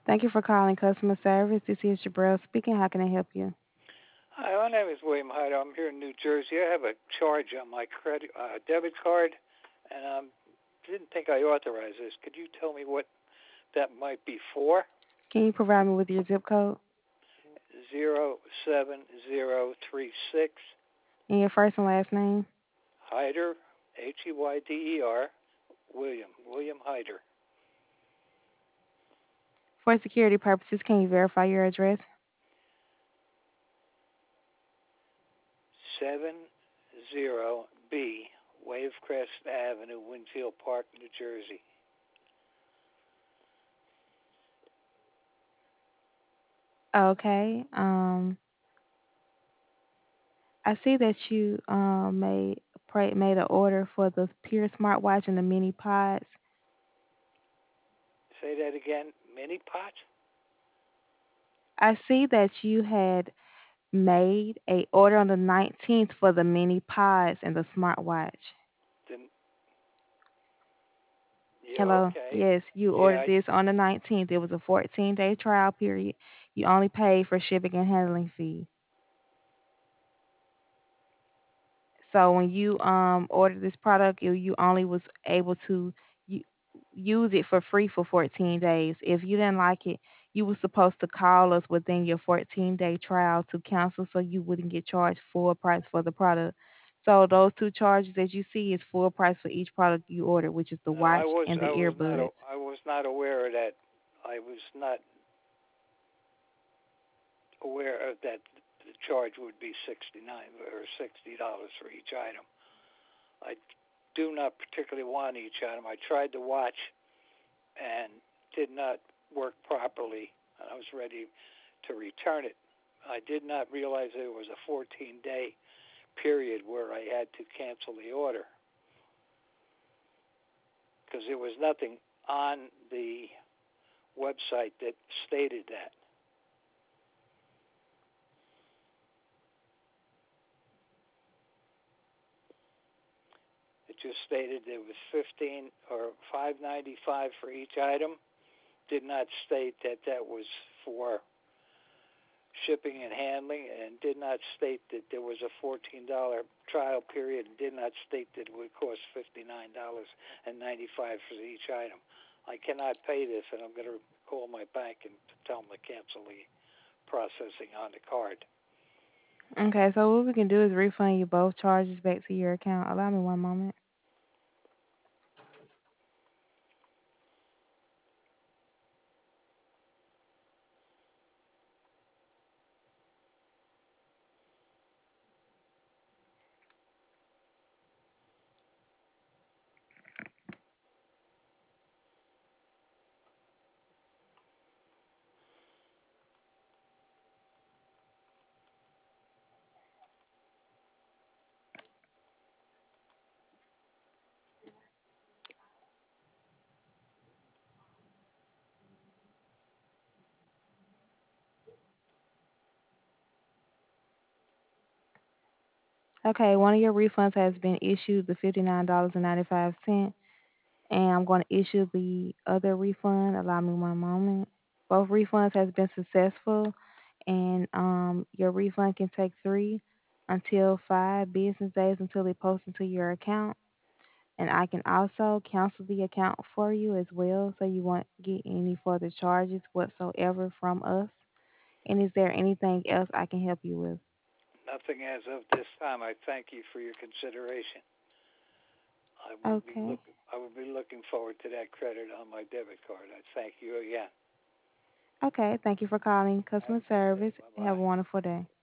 Thank you for calling customer service. This is Jabril speaking. How can I help you? Hi, my name is William Hyde. I'm here in New Jersey. I have a charge on my credit debit card, and didn't think I authorized this. Could you tell me what that might be for? Can you provide me with your zip code 07036. and your first and last name? Hyder, Heyder, William Hyder. For security purposes, can you verify your address? 70B Wavecrest Avenue, Winfield Park, New Jersey. Okay. I see that you made an order for the Pure smartwatch and the mini pods. Say that again. Mini pot? I see that you had made a order on the 19th for the mini pods and the smartwatch. The, yeah, Hello. okay. Yes, you Yeah, ordered this on the 19th. It was a 14-day trial period. You only paid for shipping and handling fee. So when you ordered this product, you only was able to u- use it for free for 14 days. If you didn't like it, you were supposed to call us within your 14-day trial to cancel, so you wouldn't get charged full price for the product. So those two charges that you see is full price for each product you ordered, which is the no, watch and the earbuds. I was not aware of that. I was not aware of that. The charge would be 69 or $60 for each item. I do not particularly want each item. I tried to watch and did not work properly. I was ready to return it. I did not realize there was a 14-day period where I had to cancel the order because there was nothing on the website that stated that. It just stated there was 15 or 5.95 for each item. Did not state that that was for shipping and handling, and did not state that there was a $14 trial period, and did not state that it would cost $59.95 for each item. I cannot pay this, and I'm going to call my bank and tell them to cancel the processing on the card. Okay, so what we can do is refund you both charges back to your account. Allow me one moment. Okay, one of your refunds has been issued, the $59.95, and I'm going to issue the other refund. Allow me one moment. Both refunds has been successful, and your refund can take 3 until 5 business days until it posts into your account. And I can also cancel the account for you as well, so you won't get any further charges whatsoever from us. And is there anything else I can help you with? Nothing as of this time. I thank you for your consideration. Okay. I will be looking forward to that credit on my debit card. I thank you again. Okay. Thank you for calling Have customer a good day. service. Bye Have bye. a wonderful day.